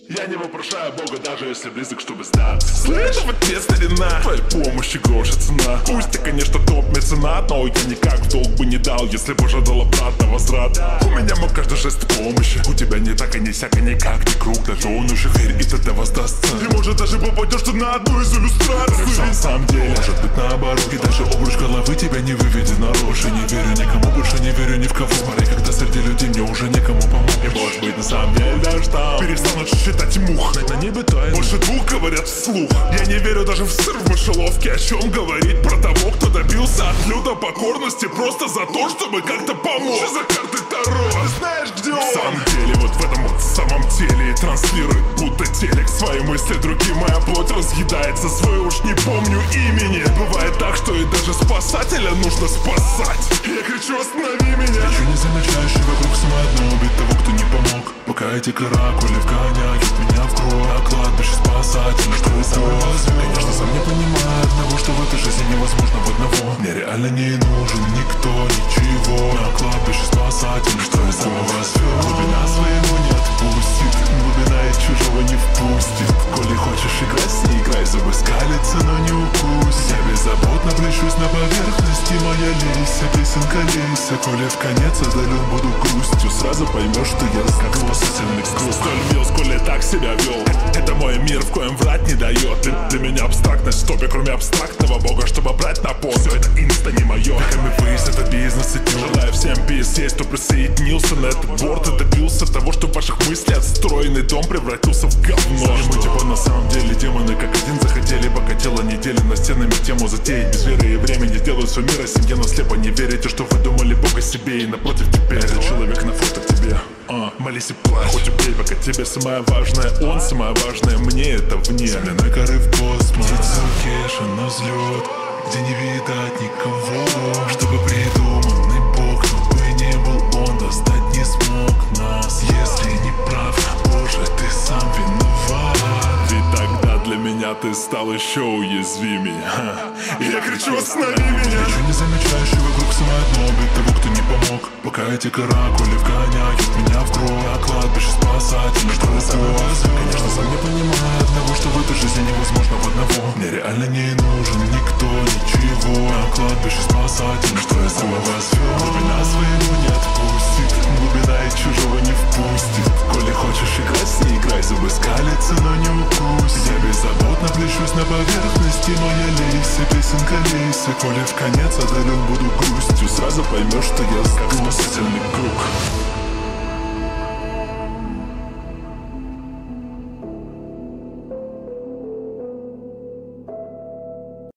Я не вопрошаю Бога, даже если близок, чтобы сдаться. Слышь, в ответ старина, твоей помощи гроша цена. Пусть ты, конечно, топ-меценат, но я никак в долг бы не дал, если бы ждал обратно возврат. У меня мог каждый жест помощи, у тебя не так и не сяк, и никак не круг. Даже он уже верь, и тогда воздастся. И может даже попадешь ты на одну из иллюстраций. На самом деле, может быть наоборот, и даже обруч головы тебя не выведет наружу. Не верю никому, больше не верю ни в кого. Смотри, когда среди людей мне уже некому помочь. И может быть на самом деле даже там перестанут считать мух. На небе тайны больше двух говорят вслух. Я не верю даже в сыр в мышеловке. О чем говорить про того, кто добился от люда покорности просто за то, чтобы как-то помочь. Что за карты Таро? Ты знаешь, где он? В самом деле, вот в этом вот самом теле транслирует будто телек свои мысли другим. Моя плоть разъедается, свой уж не помню имени. Бывает так, что и даже спасателя нужно спасать. Я кричу: останови меня. Ничего не замечающий вокруг самое одно убить того, кто не помог. Пока эти каракули вгоняют меня в кровь. А кладбище спасатель, что это разве? Конечно, сам не понимаю одного, что в этой жизни невозможно в одного. Мне реально не нужен никто, ничего. На кладбище спасатель, что это разве? Глубина своего не отпустит, глубина и чужого не впустит. Коли хочешь играть, с ней играй, зубы скалятся, но не укусит. Я беззаботно плещусь на поверхности, моя лейся, песенка лейся. Коли в конец одолен буду грустью, сразу поймешь, что я как спасательный круг. Столь мил, сколь так себя вел. Это мой мир, в коем врать не дает. Для меня абстрактность в топе, кроме абстрактного бога, чтобы брать на пол. Все это инста не мое. МВП, это бизнес идет. Желаю всем пиз есть, кто присоединился на этот борт и добился того, что в ваших мыслях отстроенный дом превратился в говно. И мы типа на самом деле демоны как один захотели, пока тело недели на стенами тему затеять. Без веры и времени делают все мир, а семье, но слепо не верите, что вы думали Бога себе. И напротив теперь этот человек на фото тебе. Молись и плачь, хоть убей, пока тебе самое важное он, самое важное мне это вне. Земляной коры в космос, птица Кеша на взлет, где не видать никого. Чтобы придуманный Бог, но бы не был он, достать не смог нас. Если не прав, Боже, ты сам виноват. Ведь тогда для меня ты стал еще уязвимее. Я кричу: останови меня. Ничего не замечающий вокруг самое одно убить того, кто не помог. Пока эти каракули вгоняют меня в кровь. А кладбище спасатель, что это разве? Конечно, сам не понимаю одного, что в этой жизни невозможно в одного. Мне реально не нужен никто, ничего. А кладбище спасатель, что это разве? Глубина своего не отпустит, глубина и чужого не впустит. Коли хочешь играть, с ней играй, зубы скалятся, но не укусит. Я беззаботно плещусь на поверхности, моя лейся, песенка лейся. Коли в конец одолен буду грустью, сразу поймешь, что я как спасательный круг.